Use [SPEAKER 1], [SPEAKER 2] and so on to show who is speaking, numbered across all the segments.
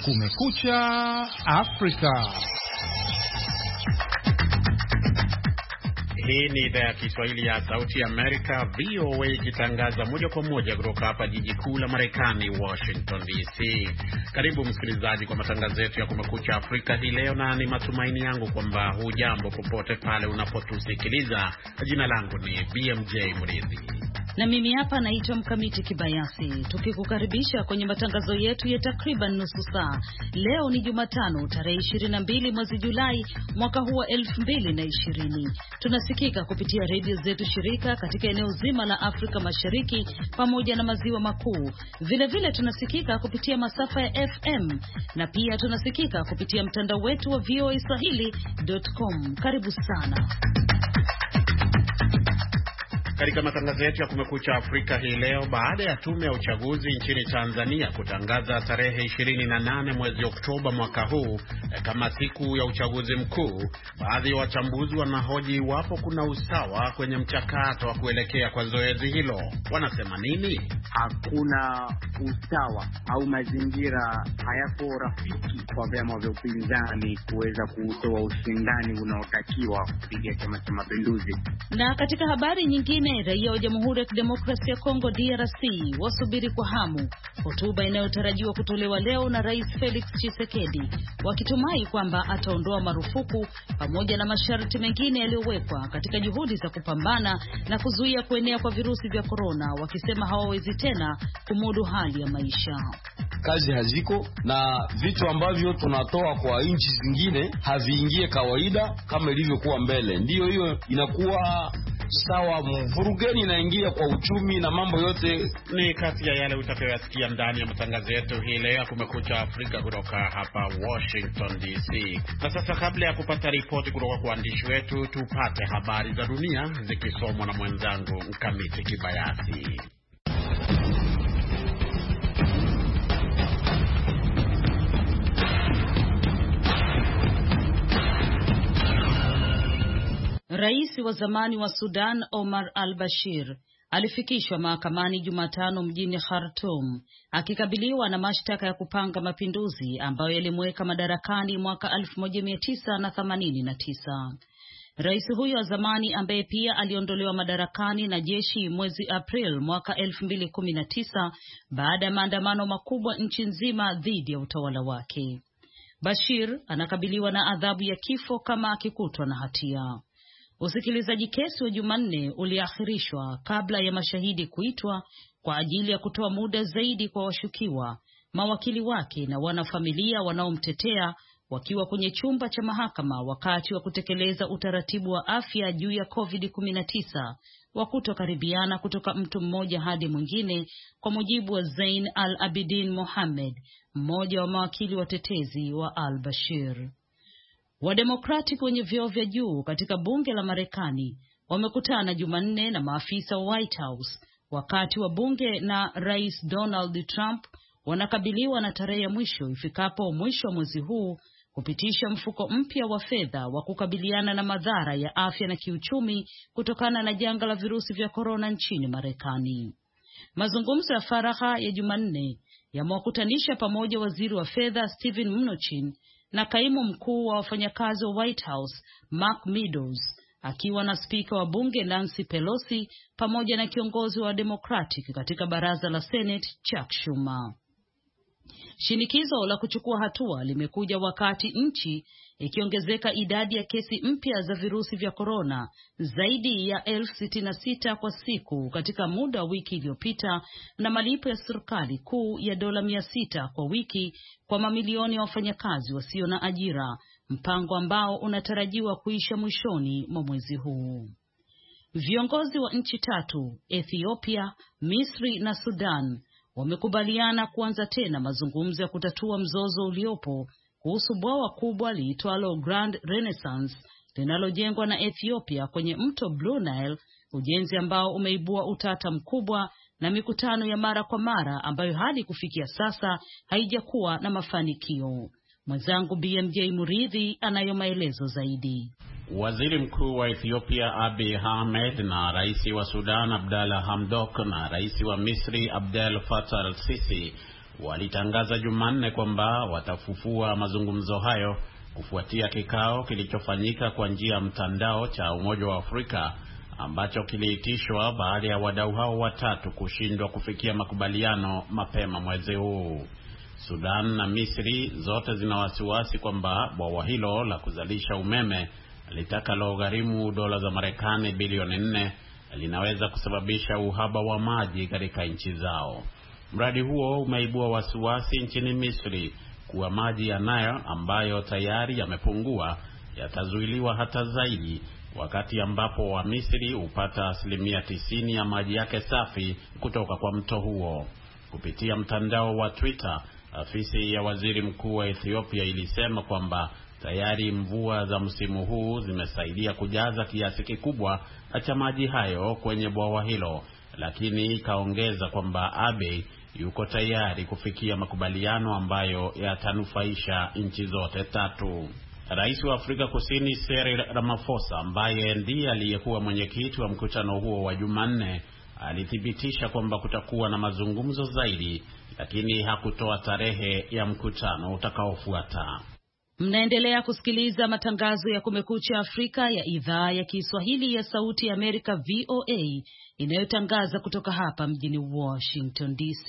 [SPEAKER 1] Kumekucha Afrika.
[SPEAKER 2] Hii ni idhaa ya Kiswahili ya Sauti ya Amerika, VOA, ikitangaza moja kwa moja kutoka hapa jiji kuu la Marekani, Washington DC. Karibu msikilizaji kwa matangazo yetu ya Kumekucha Afrika hii leo, na ni matumaini yangu kwamba hujambo popote pale unapotusikiliza. Jina langu ni BMJ Mridhi.
[SPEAKER 3] Na mimi hapa naitwa Mkamiti Kibayasi, tukikukaribisha kwenye matangazo yetu ya takriban nusu saa. Leo ni Jumatano, tarehe 22 mwezi Julai mwaka huu wa 2020. Tunasikika kupitia redio zetu shirika katika eneo zima la Afrika Mashariki pamoja na maziwa makuu. Vile vile tunasikika kupitia masafa ya FM na pia tunasikika kupitia mtandao wetu wa voaswahili.com. Karibu sana.
[SPEAKER 2] Katika matangazo yetu ya Kumekucha Afrika hii leo, baada ya tume ya uchaguzi nchini Tanzania kutangaza tarehe 28 mwezi Oktoba mwaka huu kama siku ya uchaguzi mkuu, baadhi ya wachambuzi wanahoji iwapo kuna usawa kwenye mchakato wa kuelekea kwa zoezi hilo. Wanasema nini?
[SPEAKER 4] Hakuna usawa au mazingira hayapo rafiki kwa vyama vya upinzani kuweza kutoa ushindani unaotakiwa kupiga Chama cha Mapinduzi.
[SPEAKER 3] Na katika habari nyingine, raia wa Jamhuri ya Kidemokrasia ya Kongo DRC wasubiri kwa hamu hotuba inayotarajiwa kutolewa leo na Rais Felix Tshisekedi, wakitumai kwamba ataondoa marufuku pamoja na masharti mengine yaliyowekwa katika juhudi za kupambana na kuzuia kuenea kwa virusi vya korona, wakisema hawawezi tena kumudu hali ya maisha.
[SPEAKER 5] Kazi haziko na vitu ambavyo tunatoa kwa nchi zingine haviingie kawaida kama ilivyokuwa mbele. Ndiyo hiyo inakuwa sawa, mvurugeni inaingia kwa uchumi na mambo yote.
[SPEAKER 2] Ni kati ya yale utakayoyasikia ndani ya matangazo yetu hii leo Kumekucha Afrika kutoka hapa Washington DC. Na sasa, kabla ya kupata ripoti kutoka kwa waandishi wetu, tupate habari za dunia zikisomwa na mwenzangu Mkamiti Kibayasi.
[SPEAKER 3] Rais wa zamani wa Sudan Omar al-Bashir alifikishwa mahakamani Jumatano mjini Khartoum akikabiliwa na mashtaka ya kupanga mapinduzi ambayo yalimweka madarakani mwaka 1989. Rais huyo wa zamani, ambaye pia aliondolewa madarakani na jeshi mwezi April mwaka 2019 baada ya maandamano makubwa nchi nzima dhidi ya utawala wake. Bashir anakabiliwa na adhabu ya kifo kama akikutwa na hatia. Usikilizaji kesi wa Jumanne uliahirishwa kabla ya mashahidi kuitwa kwa ajili ya kutoa muda zaidi kwa washukiwa, mawakili wake na wanafamilia wanaomtetea wakiwa kwenye chumba cha mahakama wakati wa kutekeleza utaratibu wa afya juu ya COVID-19 wa kutokaribiana kutoka mtu mmoja hadi mwingine, kwa mujibu wa Zain al-Abidin Mohamed, mmoja wa mawakili watetezi wa al-Bashir. Wademokrati kwenye vyeo vya juu katika bunge la Marekani wamekutana Jumanne na maafisa wa White House wakati wa bunge na Rais Donald Trump wanakabiliwa na tarehe ya mwisho ifikapo mwisho wa mwezi huu kupitisha mfuko mpya wa fedha wa kukabiliana na madhara ya afya na kiuchumi kutokana na janga la virusi vya korona nchini Marekani. Mazungumzo ya faragha ya Jumanne yamewakutanisha pamoja waziri wa fedha Steven Mnuchin na kaimu mkuu wa wafanyakazi wa White House Mark Meadows, akiwa na spika wa bunge Nancy Pelosi pamoja na kiongozi wa Democratic katika baraza la Senate Chuck Schumer. Shinikizo la kuchukua hatua limekuja wakati nchi ikiongezeka idadi ya kesi mpya za virusi vya korona zaidi ya 66,000 kwa siku katika muda wa wiki iliyopita, na malipo ya serikali kuu ya dola 600 kwa wiki kwa mamilioni ya wafanyakazi wasio na ajira, mpango ambao unatarajiwa kuisha mwishoni mwa mwezi huu. Viongozi wa nchi tatu, Ethiopia, Misri na Sudan, wamekubaliana kuanza tena mazungumzo ya kutatua mzozo uliopo kuhusu bwawa kubwa liitwalo Grand Renaissance linalojengwa na Ethiopia kwenye mto Blue Nile, ujenzi ambao umeibua utata mkubwa na mikutano ya mara kwa mara ambayo hadi kufikia sasa haijakuwa na mafanikio. Mwenzangu BMJ Muridhi anayo maelezo zaidi.
[SPEAKER 2] Waziri Mkuu wa Ethiopia Abiy Ahmed na Rais wa Sudan Abdalla Hamdok na Rais wa Misri Abdel Fattah al-Sisi walitangaza Jumanne kwamba watafufua mazungumzo hayo kufuatia kikao kilichofanyika kwa njia ya mtandao cha Umoja wa Afrika ambacho kiliitishwa baada ya wadau hao watatu kushindwa kufikia makubaliano mapema mwezi huu. Sudan na Misri zote zina wasiwasi kwamba bwawa hilo la kuzalisha umeme litakalogharimu dola za Marekani bilioni 4 linaweza kusababisha uhaba wa maji katika nchi zao. Mradi huo umeibua wasiwasi nchini Misri kuwa maji ya Nile ambayo tayari yamepungua yatazuiliwa hata zaidi, wakati ambapo wa Misri hupata 90% ya maji yake safi kutoka kwa mto huo. Kupitia mtandao wa Twitter, afisi ya waziri mkuu wa Ethiopia ilisema kwamba tayari mvua za msimu huu zimesaidia kujaza kiasi kikubwa cha maji hayo kwenye bwawa hilo, lakini ikaongeza kwamba Abiy yuko tayari kufikia makubaliano ambayo yatanufaisha nchi zote tatu. Rais wa Afrika Kusini Cyril Ramaphosa, ambaye ndiye aliyekuwa mwenyekiti wa mkutano huo wa Jumanne, alithibitisha kwamba kutakuwa na mazungumzo zaidi, lakini hakutoa tarehe ya mkutano utakaofuata.
[SPEAKER 3] Mnaendelea kusikiliza matangazo ya Kumekucha Afrika ya idhaa ya Kiswahili ya Sauti ya Amerika VOA inayotangaza kutoka hapa mjini Washington DC.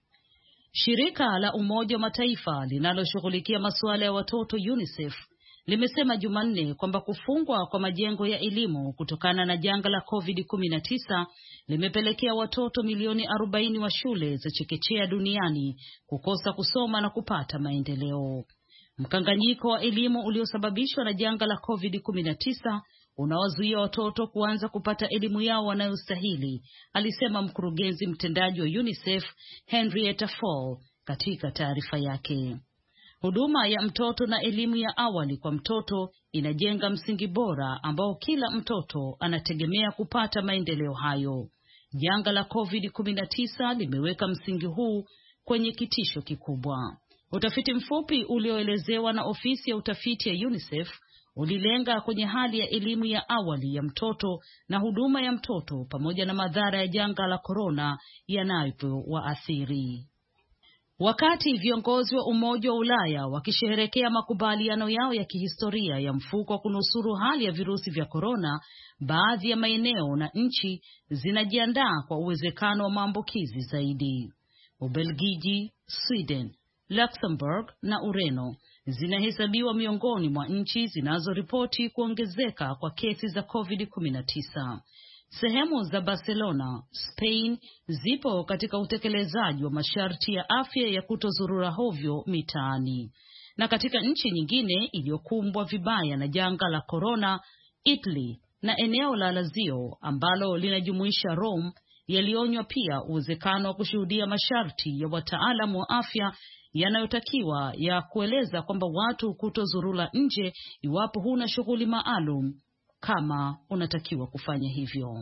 [SPEAKER 3] Shirika la Umoja wa Mataifa linaloshughulikia masuala ya watoto UNICEF limesema Jumanne kwamba kufungwa kwa majengo ya elimu kutokana na janga la COVID-19 limepelekea watoto milioni 40 wa shule za chekechea duniani kukosa kusoma na kupata maendeleo. Mkanganyiko wa elimu uliosababishwa na janga la COVID-19 unawazuia watoto kuanza kupata elimu yao wanayostahili, alisema mkurugenzi mtendaji wa UNICEF Henrietta Fore katika taarifa yake. Huduma ya mtoto na elimu ya awali kwa mtoto inajenga msingi bora ambao kila mtoto anategemea kupata maendeleo hayo. Janga la COVID-19 limeweka msingi huu kwenye kitisho kikubwa. Utafiti mfupi ulioelezewa na ofisi ya utafiti ya UNICEF ulilenga kwenye hali ya elimu ya awali ya mtoto na huduma ya mtoto pamoja na madhara ya janga la korona yanayowaathiri. Wakati viongozi wa Umoja wa Ulaya wakisherehekea makubaliano yao ya kihistoria ya mfuko wa kunusuru hali ya virusi vya korona, baadhi ya maeneo na nchi zinajiandaa kwa uwezekano wa maambukizi zaidi. Ubelgiji, Sweden, Luxembourg na Ureno zinahesabiwa miongoni mwa nchi zinazoripoti kuongezeka kwa kesi za COVID-19. Sehemu za Barcelona, Spain zipo katika utekelezaji wa masharti ya afya ya kutozurura hovyo mitaani. Na katika nchi nyingine iliyokumbwa vibaya na janga la corona, Italy na eneo la Lazio ambalo linajumuisha Rome yalionywa pia uwezekano wa kushuhudia masharti ya wataalamu wa afya yanayotakiwa ya kueleza kwamba watu kutozurula nje iwapo huna shughuli maalum kama unatakiwa kufanya hivyo.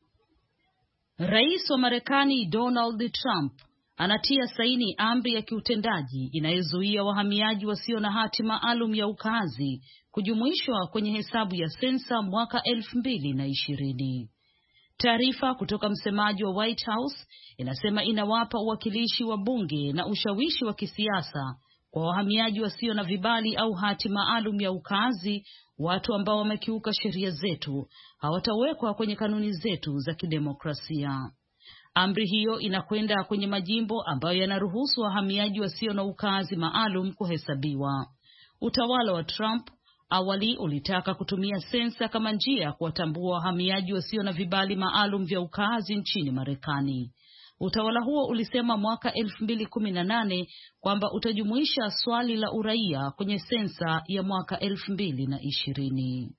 [SPEAKER 3] Rais wa Marekani Donald Trump anatia saini amri ya kiutendaji inayozuia wahamiaji wasio na hati maalum ya ukaazi kujumuishwa kwenye hesabu ya sensa mwaka 2020. Taarifa kutoka msemaji wa White House inasema inawapa uwakilishi wa bunge na ushawishi wa kisiasa kwa wahamiaji wasio na vibali au hati maalum ya ukaazi. Watu ambao wamekiuka sheria zetu hawatawekwa kwenye kanuni zetu za kidemokrasia. Amri hiyo inakwenda kwenye majimbo ambayo yanaruhusu wahamiaji wasio na ukaazi maalum kuhesabiwa. Utawala wa Trump awali ulitaka kutumia sensa kama njia ya kuwatambua wahamiaji wasio na vibali maalum vya ukaazi nchini Marekani. Utawala huo ulisema mwaka 2018 kwamba utajumuisha swali la uraia kwenye sensa ya mwaka 2020.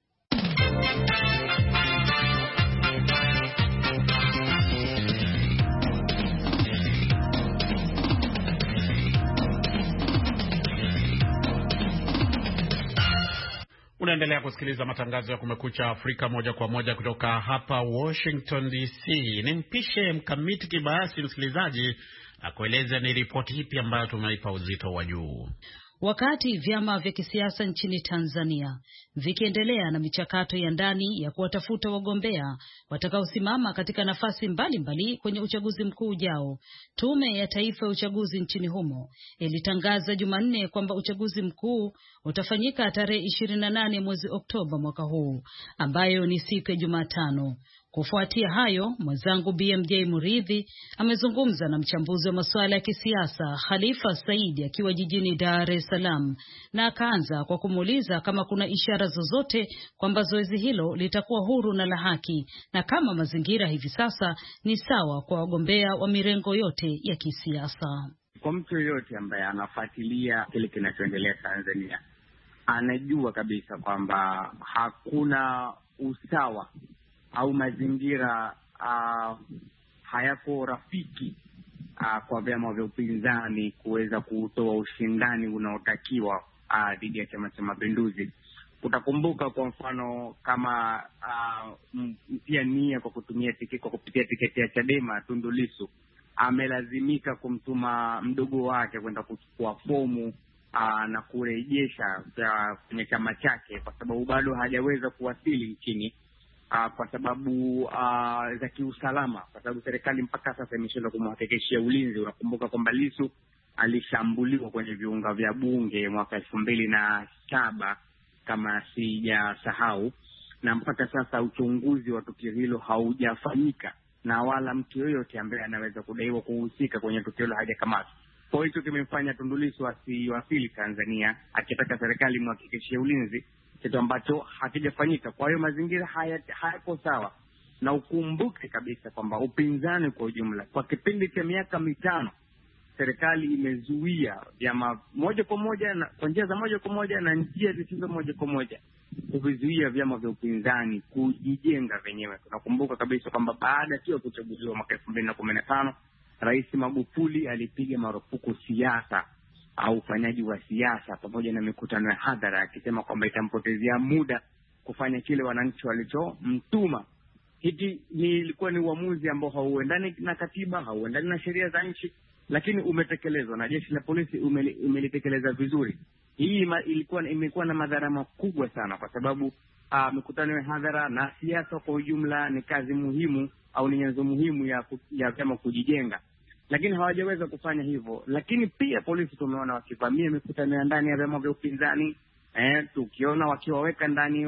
[SPEAKER 2] Unaendelea kusikiliza matangazo ya Kumekucha Afrika moja kwa moja kutoka hapa Washington DC. Nimpishe Mkamiti Kibayasi msikilizaji na kueleza ni ripoti ipi ambayo tumeipa uzito wa juu.
[SPEAKER 3] Wakati vyama vya kisiasa nchini Tanzania vikiendelea na michakato ya ndani ya kuwatafuta wagombea watakaosimama katika nafasi mbalimbali kwenye uchaguzi mkuu ujao, Tume ya Taifa ya Uchaguzi nchini humo ilitangaza Jumanne kwamba uchaguzi mkuu utafanyika tarehe 28 mwezi Oktoba mwaka huu, ambayo ni siku ya Jumatano. Kufuatia hayo, mwenzangu BMJ Muridhi amezungumza na mchambuzi wa masuala ya kisiasa Khalifa Saidi akiwa jijini Dar es Salaam, na akaanza kwa kumuuliza kama kuna ishara zozote kwamba zoezi hilo litakuwa huru na la haki, na kama mazingira hivi sasa ni sawa kwa wagombea wa mirengo yote ya kisiasa.
[SPEAKER 4] Kwa mtu yoyote ambaye anafuatilia kile kinachoendelea Tanzania, anajua kabisa kwamba hakuna usawa au mazingira hayako rafiki kwa vyama vya upinzani kuweza kutoa ushindani unaotakiwa dhidi ya Chama cha Mapinduzi. Utakumbuka kwa mfano kama pia nia kwa kupitia tiketi ya Chadema, Tundu Lissu amelazimika kumtuma mdogo wake kwenda kuchukua fomu na kurejesha kwenye chama chake kwa sababu bado hajaweza kuwasili nchini kwa sababu za kiusalama, kwa sababu serikali mpaka sasa imeshindwa kumhakikishia ulinzi. Unakumbuka kwamba Lissu alishambuliwa kwenye viunga vya bunge mwaka 2007 kama sijasahau, na mpaka sasa uchunguzi wa tukio hilo haujafanyika na wala mtu yoyote ambaye anaweza kudaiwa kuhusika kwenye tukio hilo hajakamatwa. Kwa hiyo kimemfanya Tundu Lissu asiwasili Tanzania akitaka serikali imhakikishie ulinzi, kitu ambacho hakijafanyika. Kwa hiyo mazingira hayako sawa, na ukumbuke kabisa kwamba upinzani kwa ujumla kwa kipindi cha miaka 5 serikali imezuia vyama moja kwa moja na kwa njia za moja kwa moja na njia zisizo moja kwa moja kuvizuia vyama vya upinzani kujijenga wenyewe. Tunakumbuka kabisa kwamba baada tu ya kuchaguliwa mwaka 2015 Rais Magufuli alipiga marufuku siasa au ufanyaji wa siasa pamoja na mikutano ya hadhara, akisema kwamba itampotezea muda kufanya kile wananchi walichomtuma. Hiki ilikuwa ni uamuzi ambao hauendani na katiba, hauendani na sheria za nchi, lakini umetekelezwa na jeshi la polisi umelitekeleza vizuri. Hii imekuwa na madhara makubwa sana kwa sababu mikutano ya hadhara na siasa kwa ujumla ni kazi muhimu au ni nyenzo muhimu ya vyama kujijenga, lakini hawajaweza kufanya hivyo. Lakini pia polisi tumeona wakivamia mikutano ya ndani ya vyama vya upinzani, tukiona wakiwaweka ndani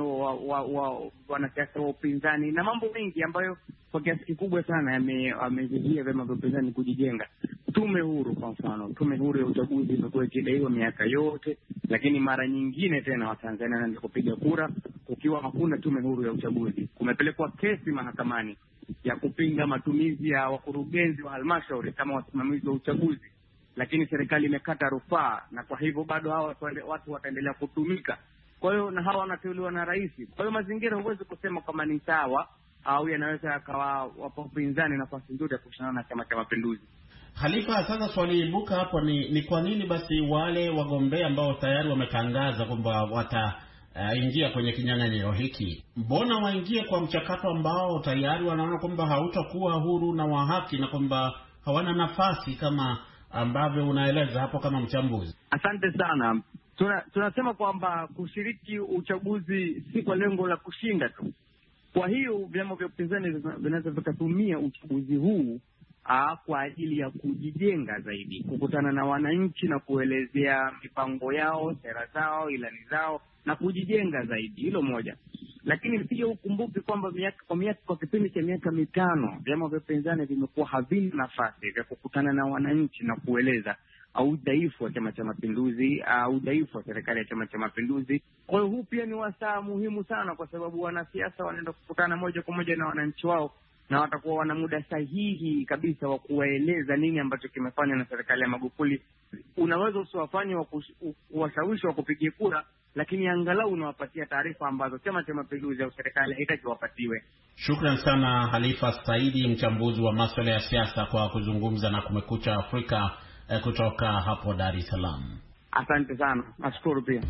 [SPEAKER 4] wanasiasa wa upinzani na mambo mengi ambayo kwa kiasi kikubwa sana yamezuia vyama vya upinzani kujijenga. Tume huru kwa mfano, tume huru ya uchaguzi imekuwa ikidaiwa miaka yote, lakini mara nyingine tena Watanzania wanaanza kupiga kura kukiwa hakuna tume huru ya uchaguzi. Kumepelekwa kesi mahakamani ya kupinga matumizi ya wakurugenzi wa halmashauri kama wasimamizi wa uchaguzi, lakini serikali imekata rufaa, na kwa hivyo bado hawa watu wataendelea kutumika. Kwa hiyo na hawa wanateuliwa na rais. Kwa hiyo mazingira huwezi kusema kama ni sawa au yanaweza yakawa wapa upinzani nafasi nzuri ya kushindana na Chama cha Mapinduzi.
[SPEAKER 2] Khalifa, sasa swali ibuka hapo ni kwa nini basi wale wagombea ambao tayari wametangaza kwamba wataingia kwenye kinyang'anyiro hiki, mbona waingie kwa mchakato ambao tayari wanaona kwamba hautakuwa huru na wa haki na kwamba hawana nafasi kama ambavyo unaeleza hapo kama mchambuzi?
[SPEAKER 4] Asante sana. Tunasema kwamba kushiriki uchaguzi si kwa lengo la kushinda tu. Kwa hiyo vyama vya upinzani vinaweza vikatumia uchaguzi huu kwa ajili ya kujijenga zaidi, kukutana na wananchi na kuelezea mipango yao, sera zao, ilani zao na kujijenga zaidi. Hilo moja. Lakini pia ukumbuke kwamba kwa kipindi cha miaka 5 vyama vya upinzani vimekuwa havina nafasi ya kukutana na wananchi na kueleza udhaifu wa Chama cha Mapinduzi, udhaifu wa serikali ya Chama cha Mapinduzi. Kwa hiyo huu pia ni wasaa muhimu sana, kwa sababu wanasiasa wanaenda kukutana moja kwa moja na wananchi wao na watakuwa wana muda sahihi kabisa wa kuwaeleza nini ambacho kimefanywa na serikali ya Magufuli. Unaweza usiwafanye washawishi wa kupigia kura, lakini angalau unawapatia taarifa ambazo Chama cha Mapinduzi au serikali haitaki wapatiwe.
[SPEAKER 2] Shukran sana Khalifa Saidi, mchambuzi wa masuala ya siasa, kwa kuzungumza na Kumekucha Afrika kutoka hapo Dar es Salaam.
[SPEAKER 4] Asante sana. Nashukuru pia.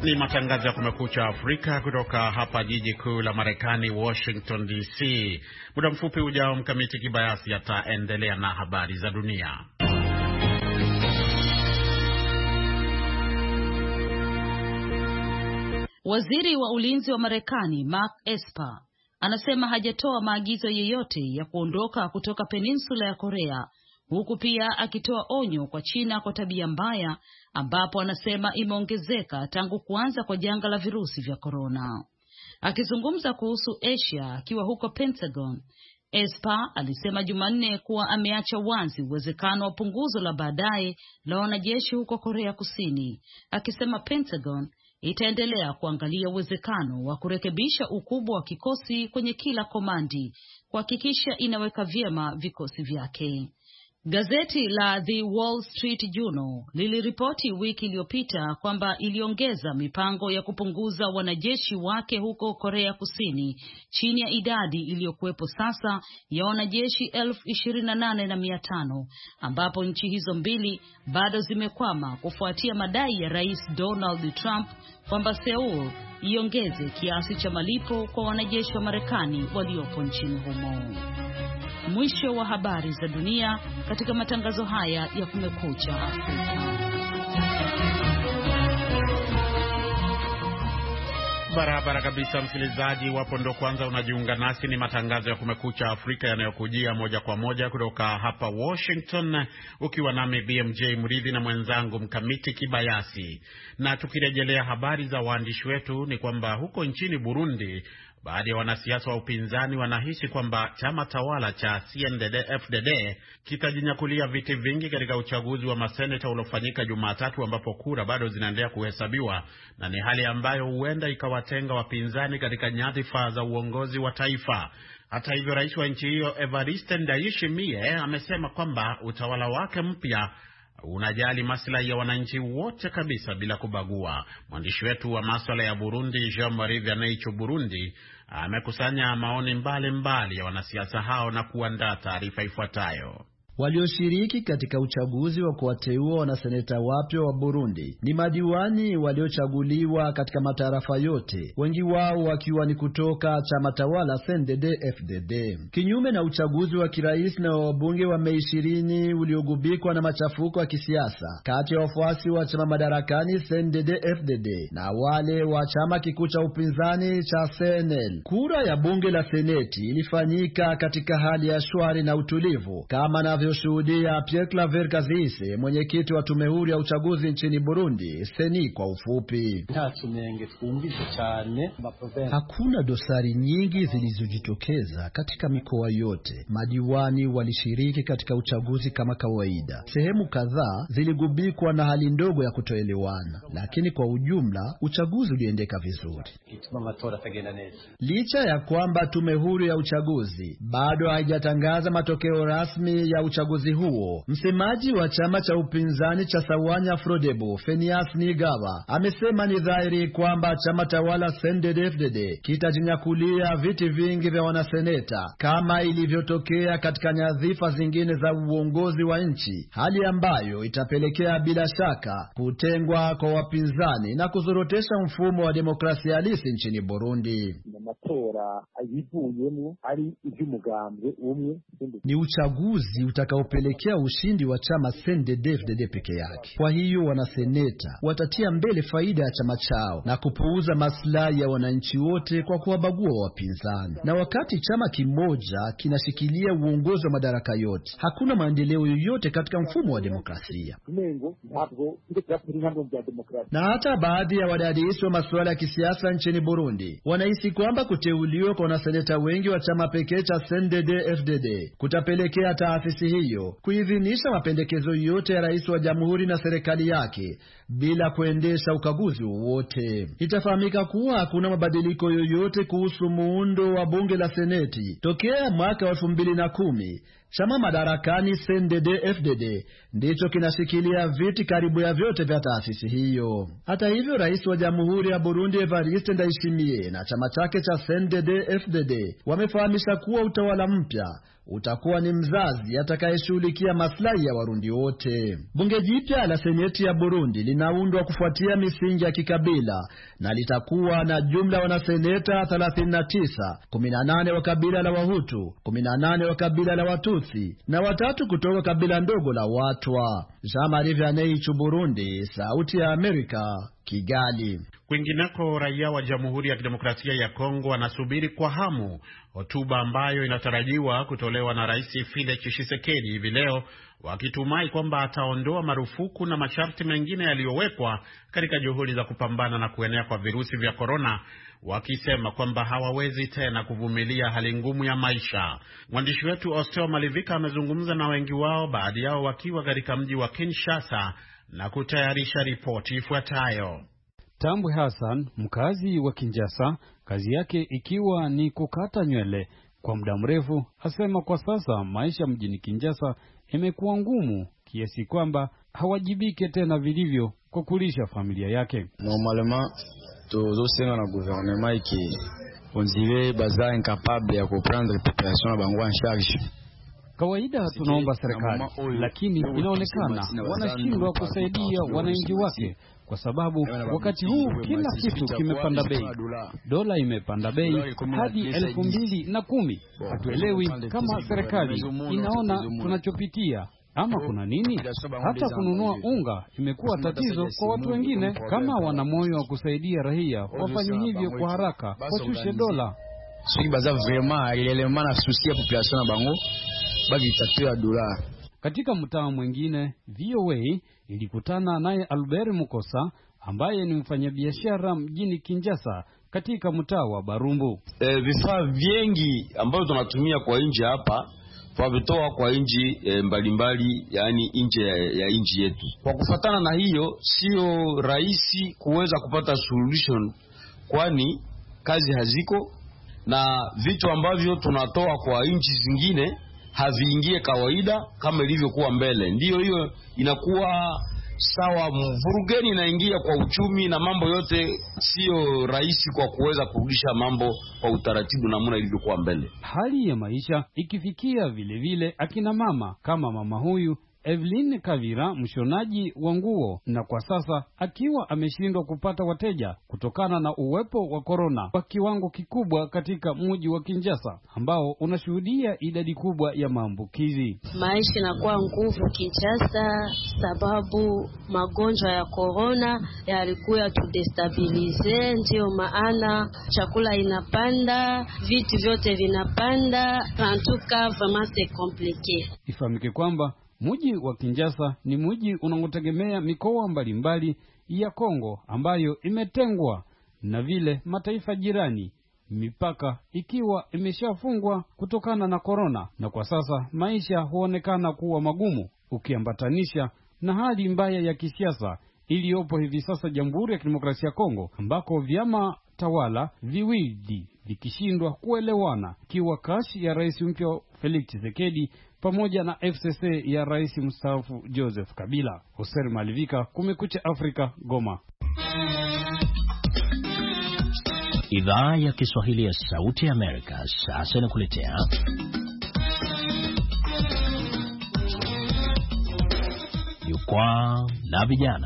[SPEAKER 2] Ni matangazo ya Kumekucha Afrika kutoka hapa jiji kuu la Marekani, Washington DC. Muda mfupi ujao, Mkamiti Kibayasi ataendelea na habari za dunia.
[SPEAKER 3] Waziri wa ulinzi wa Marekani Mark Esper anasema hajatoa maagizo yeyote ya kuondoka kutoka peninsula ya Korea, huku pia akitoa onyo kwa China kwa tabia mbaya ambapo anasema imeongezeka tangu kuanza kwa janga la virusi vya korona. Akizungumza kuhusu Asia akiwa huko Pentagon, Esper alisema Jumanne kuwa ameacha wazi uwezekano wa punguzo la baadaye la wanajeshi huko Korea Kusini, akisema Pentagon itaendelea kuangalia uwezekano wa kurekebisha ukubwa wa kikosi kwenye kila komandi kuhakikisha inaweka vyema vikosi vyake. Gazeti la The Wall Street Journal liliripoti wiki iliyopita kwamba iliongeza mipango ya kupunguza wanajeshi wake huko Korea Kusini chini ya idadi iliyokuwepo sasa ya wanajeshi 28,500, ambapo nchi hizo mbili bado zimekwama kufuatia madai ya Rais Donald Trump kwamba Seoul iongeze kiasi cha malipo kwa wanajeshi wa Marekani waliopo nchini humo. Mwisho wa habari za dunia katika matangazo haya ya Kumekucha Afrika.
[SPEAKER 2] Barabara kabisa, msikilizaji, wapo ndo kwanza unajiunga nasi, ni matangazo ya Kumekucha Afrika yanayokujia moja kwa moja kutoka hapa Washington, ukiwa nami BMJ Mridhi na mwenzangu Mkamiti Kibayasi. Na tukirejelea habari za waandishi wetu, ni kwamba huko nchini Burundi baadhi ya wanasiasa wa upinzani wanahisi kwamba chama tawala cha CNDD-FDD kitajinyakulia viti vingi katika uchaguzi wa maseneta uliofanyika Jumatatu, ambapo kura bado zinaendelea kuhesabiwa, na ni hali ambayo huenda ikawatenga wapinzani katika nyadhifa za uongozi wa taifa. Hata hivyo, rais wa nchi hiyo Evariste Ndayishimiye amesema kwamba utawala wake mpya unajali maslahi ya wananchi wote kabisa bila kubagua. Mwandishi wetu wa masuala ya Burundi Jean-Marie Vianney Burundi amekusanya maoni mbalimbali ya wanasiasa hao na kuandaa taarifa ifuatayo.
[SPEAKER 6] Walioshiriki katika uchaguzi wa kuwateua wanaseneta wapya wa Burundi ni madiwani waliochaguliwa katika matarafa yote, wengi wao wakiwa ni kutoka chama tawala CNDD-FDD. Kinyume na uchaguzi wa kirais na wabunge wa Mei 20 uliogubikwa na machafuko ya kisiasa kati ya wafuasi wa chama madarakani CNDD-FDD na wale wa chama kikuu cha upinzani cha CNL, kura ya bunge la seneti ilifanyika katika hali ya shwari na utulivu, kama na shuhudia Pierre Claver Kazise, mwenyekiti wa tume huru ya uchaguzi nchini Burundi, Seni kwa ufupi. Hakuna dosari nyingi zilizojitokeza katika mikoa yote. Madiwani walishiriki katika uchaguzi kama kawaida. Sehemu kadhaa ziligubikwa na hali ndogo ya kutoelewana, lakini kwa ujumla uchaguzi uliendeka vizuri. Licha ya kwamba tume huru ya uchaguzi bado haijatangaza matokeo rasmi ya uchaguzi huo, msemaji wa chama cha upinzani cha Sawanya Frodebu, Fenias Nigawa, amesema ni dhahiri kwamba chama tawala CNDD-FDD kitajinyakulia viti vingi vya wanaseneta kama ilivyotokea katika nyadhifa zingine za uongozi wa nchi, hali ambayo itapelekea bila shaka kutengwa kwa wapinzani na kuzorotesha mfumo wa demokrasia halisi nchini Burundi. Ni uchaguzi utakaopelekea ushindi wa chama CNDD-FDD peke yake. Kwa hiyo wanaseneta watatia mbele faida ya chama chao na kupuuza maslahi ya wananchi wote kwa kuwabagua wapinzani. Na wakati chama kimoja kinashikilia uongozi wa madaraka yote, hakuna maendeleo yoyote katika mfumo wa demokrasia. Na hata baadhi ya wadadisi wa masuala ya kisiasa nchini Burundi wanahisi kwamba kuteuliwa kwa wanaseneta wengi wa chama pekee cha CNDD-FDD kutapelekea taasisi hiyo kuidhinisha mapendekezo yote ya rais wa jamhuri na serikali yake bila kuendesha ukaguzi wowote. Itafahamika kuwa hakuna mabadiliko yoyote kuhusu muundo wa bunge la seneti tokea mwaka wa 2010. Chama madarakani CNDD-FDD ndicho kinashikilia viti karibu ya vyote vya taasisi hiyo. Hata hivyo, rais wa jamhuri ya Burundi Evariste Ndayishimiye na chama chake cha CNDD-FDD wamefahamisha kuwa utawala mpya utakuwa ni mzazi atakayeshughulikia maslahi ya Warundi wote. Bunge jipya la Seneti ya Burundi linaundwa kufuatia misingi ya kikabila na litakuwa na jumla wanaseneta 39, 18 wa kabila la Wahutu, 18 wa kabila la Watutsi na 3 kutoka kabila ndogo la Watwa. Jean-Marie Vianney, Burundi, Sauti ya Amerika, Kigali.
[SPEAKER 2] Kwingineko, raia wa Jamhuri ya Kidemokrasia ya Kongo wanasubiri kwa hamu hotuba ambayo inatarajiwa kutolewa na Rais Felix Tshisekedi hivi leo, wakitumai kwamba ataondoa marufuku na masharti mengine yaliyowekwa katika juhudi za kupambana na kuenea kwa virusi vya korona, wakisema kwamba hawawezi tena kuvumilia hali ngumu ya maisha. Mwandishi wetu Osteo Malivika amezungumza na wengi wao, baadhi yao wakiwa katika mji wa Kinshasa, na kutayarisha ripoti ifuatayo.
[SPEAKER 7] Tambwe Hassan, mkazi wa Kinshasa, kazi yake ikiwa ni kukata nywele kwa muda mrefu, asema kwa sasa maisha mjini Kinshasa imekuwa ngumu kiasi kwamba hawajibike tena vilivyo kwa kulisha familia yake.
[SPEAKER 5] Normalement tozosenga na gouvernement iki onziwe baza incapable ya kuprendre population bango en charge.
[SPEAKER 7] Kawaida tunaomba serikali, lakini inaonekana wanashindwa kusaidia wananchi wake kwa sababu wakati huu kila kitu kimepanda bei. Dola imepanda bei hadi 2010. Hatuelewi kama serikali inaona tunachopitia ama kuna nini. Hata kununua unga imekuwa tatizo kwa watu wengine. Kama wana moyo wa kusaidia raia, wafanye hivyo kwa haraka, washushe dola.
[SPEAKER 5] Sisi baza vraiment réellement na souci ya population na bango bagi tatu ya dola.
[SPEAKER 7] Katika mtaa mwingine, VOA ilikutana naye Albert Mukosa ambaye ni mfanyabiashara mjini Kinshasa katika mtaa wa Barumbu.
[SPEAKER 5] Vifaa vingi ambavyo tunatumia kwa nje hapa wavitoa kwa nchi mbalimbali, yani nje ya nchi yetu. Kwa kufatana na hiyo, sio rahisi kuweza kupata solution, kwani kazi haziko na vitu ambavyo tunatoa kwa nchi zingine haviingie kawaida kama ilivyokuwa mbele. Ndiyo hiyo inakuwa sawa, mvurugeni inaingia kwa uchumi na mambo yote sio rahisi kwa kuweza kurudisha mambo kwa utaratibu namna ilivyokuwa mbele.
[SPEAKER 7] Hali ya maisha ikifikia vile akina mama kama mama huyu Evelyn Kavira, mshonaji wa nguo, na kwa sasa akiwa ameshindwa kupata wateja kutokana na uwepo wa korona kwa kiwango kikubwa katika mji wa Kinshasa ambao unashuhudia idadi kubwa ya maambukizi.
[SPEAKER 8] Maisha inakuwa nguvu Kinshasa sababu magonjwa ya korona yalikuwa tudestabilize, ndio maana chakula inapanda, vitu vyote vinapanda, antuka vraiment c'est compliqué.
[SPEAKER 7] Ifahamike kwamba mji wa Kinshasa ni mji unaotegemea mikoa mbalimbali ya Kongo ambayo imetengwa na vile mataifa jirani, mipaka ikiwa imeshafungwa kutokana na korona, na kwa sasa maisha huonekana kuwa magumu ukiambatanisha na hali mbaya ya kisiasa iliyopo hivi sasa Jamhuri ya Kidemokrasia ya Kongo, ambako vyama tawala viwili vikishindwa kuelewana, kiwa kashi ya rais mpya Felix Tshisekedi pamoja na FCC ya rais mstaafu Joseph Kabila. Hoser Malivika, Kumekucha Afrika, Goma.
[SPEAKER 9] Idhaa ya Kiswahili ya Sauti ya Amerika sasa inakuletea Jukwaa la Vijana.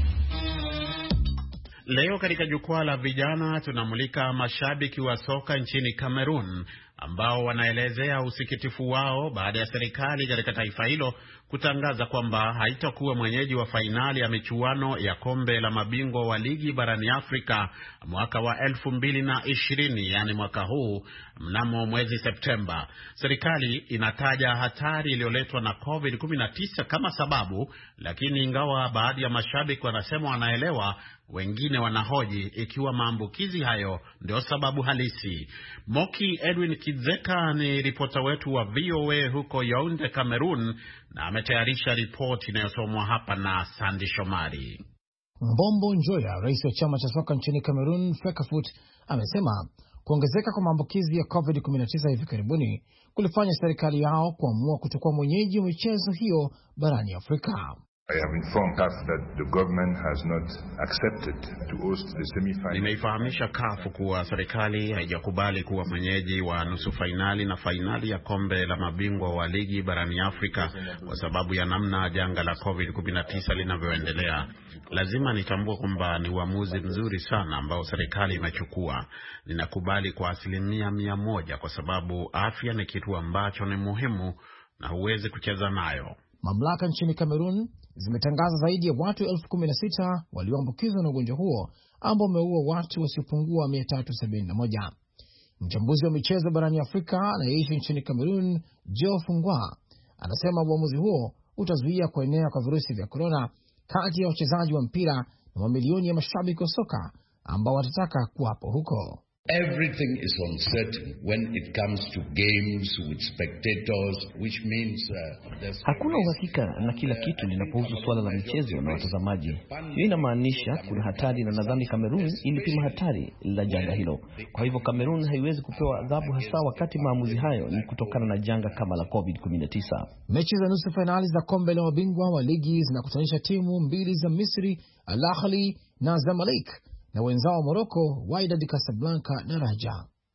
[SPEAKER 2] Leo katika Jukwaa la Vijana tunamulika mashabiki wa soka nchini Cameroon ambao wanaelezea usikitifu wao baada ya serikali katika taifa hilo kutangaza kwamba haitakuwa mwenyeji wa fainali ya michuano ya kombe la mabingwa wa ligi barani Afrika mwaka wa 2020, yani mwaka huu, mnamo mwezi Septemba. Serikali inataja hatari iliyoletwa na COVID-19 kama sababu, lakini ingawa baadhi ya mashabiki wanasema wanaelewa, wengine wanahoji ikiwa maambukizi hayo ndio sababu halisi. Moki Edwin Kizeka ni ripota wetu wa VOA huko Yaounde, Cameroon, na ametayarisha ripoti inayosomwa hapa na Sandy Shomari.
[SPEAKER 1] Mbombo Njoya, rais wa chama cha soka nchini Cameroon Fecafoot, amesema kuongezeka kwa maambukizi ya COVID-19 hivi karibuni kulifanya serikali yao kuamua kuchukua mwenyeji wa michezo hiyo barani Afrika.
[SPEAKER 2] Nimeifahamisha CAF kuwa serikali haijakubali kuwa mwenyeji wa nusu fainali na fainali ya kombe la mabingwa wa ligi barani Afrika kwa sababu ya namna janga la COVID-19 linavyoendelea. Lazima nitambue kwamba ni uamuzi mzuri sana ambao serikali imechukua. Ninakubali kwa 100% kwa sababu afya ni kitu ambacho ni muhimu na huwezi kucheza nayo.
[SPEAKER 1] Mamlaka nchini Cameroon zimetangaza zaidi ya watu 16,000 walioambukizwa na ugonjwa huo ambao umeua watu wasiopungua 371. Mchambuzi wa michezo barani Afrika anayeishi nchini Cameroon, Joe Fungwa, anasema uamuzi huo utazuia kuenea kwa virusi vya korona kati ya wachezaji wa mpira na mamilioni ya mashabiki wa soka ambao watataka kuwapo huko.
[SPEAKER 10] Everything is uncertain when it comes to games with spectators, which means
[SPEAKER 11] hakuna uhakika na kila kitu linapohusu swala la michezo na watazamaji. Hiyo inamaanisha kuna hatari, na nadhani Cameroon ilipima hatari la janga hilo. Kwa hivyo Cameroon haiwezi kupewa adhabu, hasa wakati maamuzi hayo ni kutokana na janga kama la COVID-19.
[SPEAKER 1] Mechi za nusu finali za kombe la mabingwa wa ligi zinakutanisha timu mbili za Misri, Al Ahly na Zamalek, na wenzao Morocco, Wydad Casablanca na Raja.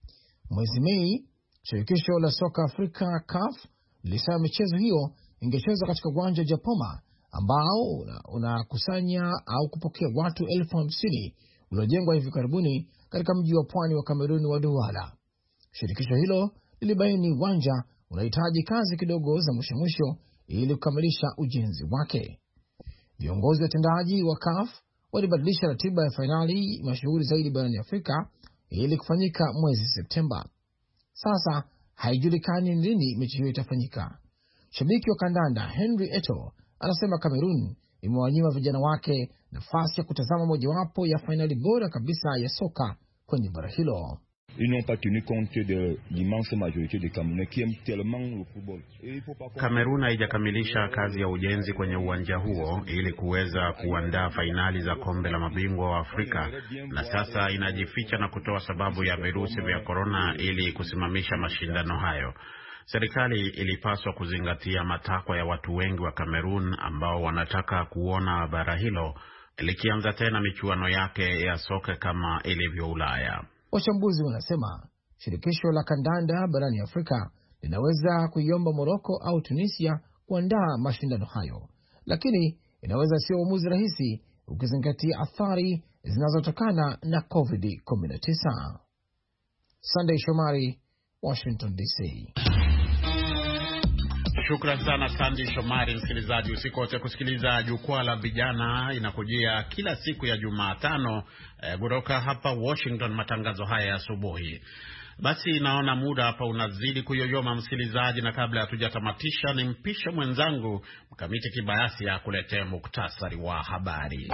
[SPEAKER 1] Mwezi Mei, shirikisho la soka Afrika CAF lilisema michezo hiyo ingechezwa katika uwanja wa Japoma ambao unakusanya au kupokea watu 50,000 uliojengwa hivi karibuni katika mji wa pwani wa Kameruni wa Douala. Shirikisho hilo lilibaini uwanja unahitaji kazi kidogo za mwisho ili kukamilisha ujenzi wake. Viongozi watendaji wa CAF walibadilisha ratiba ya fainali mashuhuri zaidi barani Afrika ili kufanyika mwezi Septemba. Sasa haijulikani lini mechi hiyo itafanyika. Shabiki wa kandanda Henry Eto anasema Cameroon imewanyima vijana wake nafasi ya kutazama mojawapo ya fainali bora kabisa ya soka kwenye bara hilo.
[SPEAKER 12] Ils n'ont pas tenu compte de l'immense majorité des Camerounais qui aiment tellement le football.
[SPEAKER 2] Cameroon haijakamilisha kazi ya ujenzi kwenye uwanja huo ili kuweza kuandaa fainali za kombe la mabingwa wa Afrika, na sasa inajificha na kutoa sababu ya virusi vya korona ili kusimamisha mashindano hayo. Serikali ilipaswa kuzingatia matakwa ya watu wengi wa Cameroon ambao wanataka kuona bara hilo likianza tena michuano yake ya soka kama ilivyo Ulaya.
[SPEAKER 1] Wachambuzi wanasema shirikisho la kandanda barani Afrika linaweza kuiomba Morocco au Tunisia kuandaa mashindano hayo, lakini inaweza sio uamuzi rahisi ukizingatia athari zinazotokana na COVID-19. Sunday Shomari, Washington DC.
[SPEAKER 2] Shukrani sana Sandy Shomari. Msikilizaji, usikose kusikiliza Jukwaa la Vijana, inakujia kila siku ya Jumatano kutoka hapa Washington, matangazo haya ya asubuhi. Basi naona muda hapa unazidi kuyoyoma msikilizaji, na kabla hatujatamatisha nimpishe mwenzangu Mkamiti Kibayasi akuletee muktasari wa habari.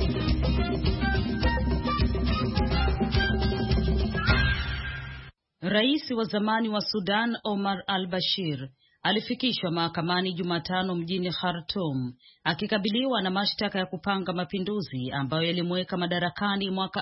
[SPEAKER 3] Rais wa zamani wa Sudan Omar al-Bashir alifikishwa mahakamani Jumatano mjini Khartoum akikabiliwa na mashtaka ya kupanga mapinduzi ambayo yalimweka madarakani mwaka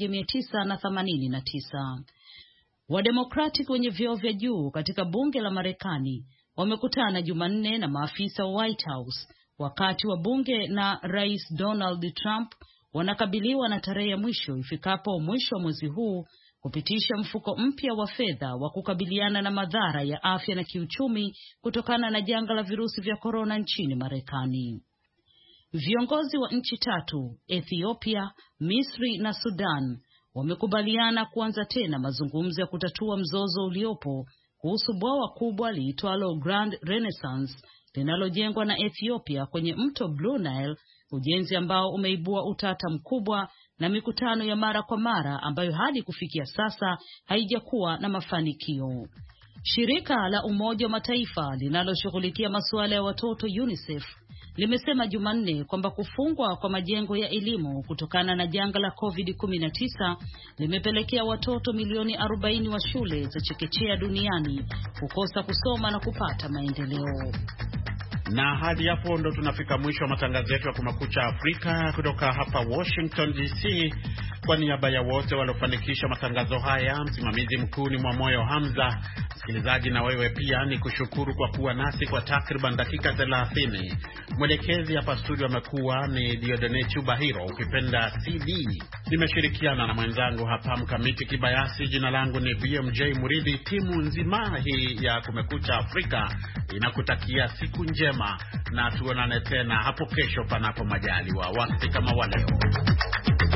[SPEAKER 3] 1989. Wademokratic wenye vyeo vya juu katika bunge la Marekani wamekutana Jumanne na maafisa wa White House wakati wa bunge na Rais Donald Trump wanakabiliwa na tarehe ya mwisho ifikapo mwisho wa mwezi huu kupitisha mfuko mpya wa fedha wa kukabiliana na madhara ya afya na kiuchumi kutokana na janga la virusi vya korona nchini Marekani. Viongozi wa nchi tatu, Ethiopia, Misri na Sudan, wamekubaliana kuanza tena mazungumzo ya kutatua mzozo uliopo kuhusu bwawa kubwa liitwalo Grand Renaissance linalojengwa na Ethiopia kwenye mto Blue Nile, ujenzi ambao umeibua utata mkubwa na mikutano ya mara kwa mara ambayo hadi kufikia sasa haijakuwa na mafanikio. Shirika la Umoja wa Mataifa linaloshughulikia masuala ya watoto UNICEF limesema Jumanne kwamba kufungwa kwa majengo ya elimu kutokana na janga la COVID-19 limepelekea watoto milioni 40 wa shule za chekechea duniani kukosa kusoma na kupata maendeleo.
[SPEAKER 2] Na hadi hapo ndo tunafika mwisho wa matangazo yetu ya Kumekucha Afrika kutoka hapa Washington DC. Kwa niaba ya wote waliofanikisha matangazo haya, msimamizi mkuu ni Mwamoyo Hamza. Msikilizaji, na wewe pia ni kushukuru kwa kuwa nasi kwa takriban dakika 30. Mwelekezi hapa studio amekuwa ni Diodone Chubahiro, ukipenda CD. Nimeshirikiana na mwenzangu hapa Mkamiti Kibayasi. Jina langu ni BMJ Muridhi. Timu nzima hii ya Kumekucha Afrika inakutakia siku njema, na tuonane tena hapo kesho panapo majaliwa wakati kama wa leo.